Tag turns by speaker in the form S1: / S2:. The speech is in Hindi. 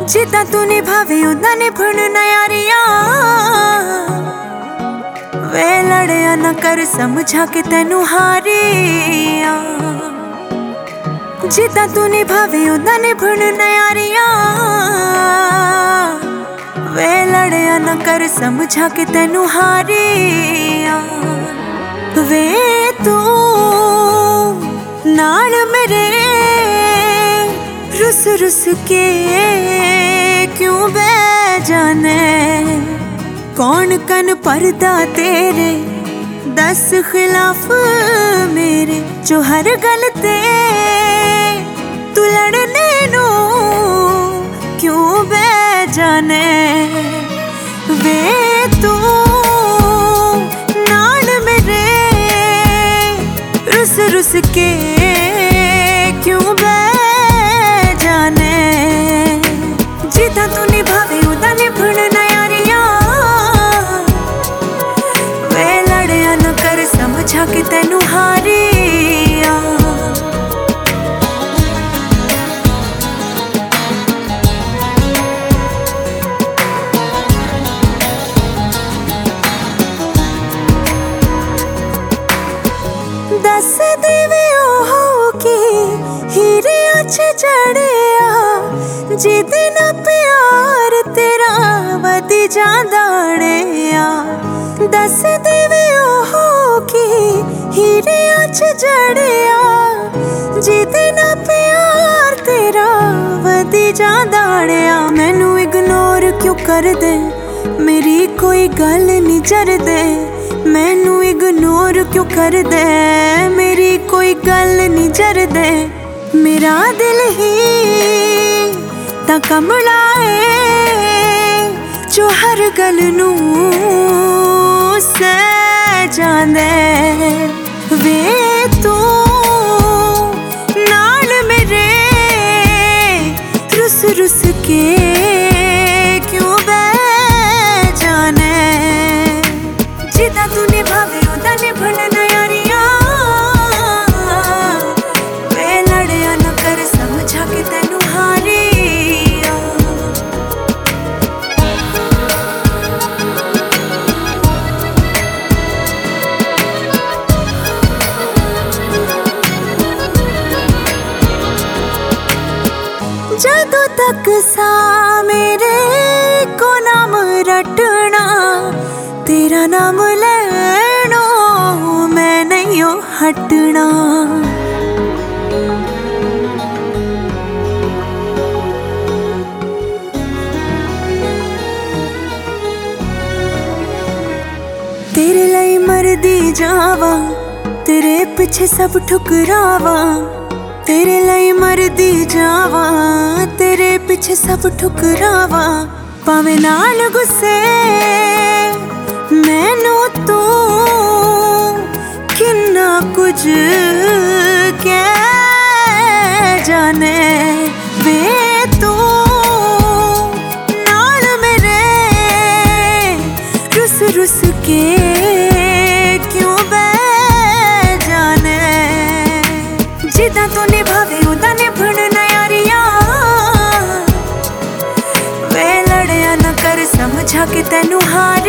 S1: जिदा तू निभावे उदा निभण यारियां। वे लड़िया ना कर समझा के तेनू हारिया। जिदा तू निभावे उदा निभण यारियां। वे लड़िया ना कर समझा के तेनू हारिया। वे तू नाल मेरे रुस रुस के क्यों बह जाने। कौन कन पर्दा तेरे दस खिलाफ मेरे, जो हर गल ते तू लड़ने नू क्यों बह जाने। वे तू नाल मेरे रुस रुस के क्यों बह जाने। जिदा तू निभावे उदा निभण यारियां। वे लड़िया ना कर समझा के तेनू हारिया। दस देवे ओहो की हीरे अच जड़िया। जिदे ना प्यार तेरा वधी जांदा णिया। दस देवे ओहो की हीरे अच जड़िया। जिदे ना प्यार तेरा वधी जांदा णिया। मैनू इग्नोर क्यों कर दे, मेरी कोई गल नहीं जरदे। मैनू इग्नोर क्यों कर दे, मेरी कोई गल नहीं जरदे। मेरा दिल ही ता कमला है, जो हर गल नू सह जांदे। वे तू नाल मेरे रुस रुस के क्यों बह जाने। जिदा तू निभावे उदा निभण यारियां। वे लड़िया ना कर समझा के तेनू हारिया। जदों तक सा मेरे को नाम रटना, तेरा नाम लेनो मैं नहीं हटना। तेरे लिए मरदी जावा, तेरे पीछे सब ठुकरावा। तेरे लिए मरदी जावा, तेरे पीछे सब ठुकरावा। पावे नाल गुस्से मैनू तू किन्ना कुछ कह जाने। वे तू नाल मेरे रुस रुस के क्यों बह जाने। जिदा तू निभावे उदा निभण यारियां। वे लड़िया ना कर समझा के तेनू हार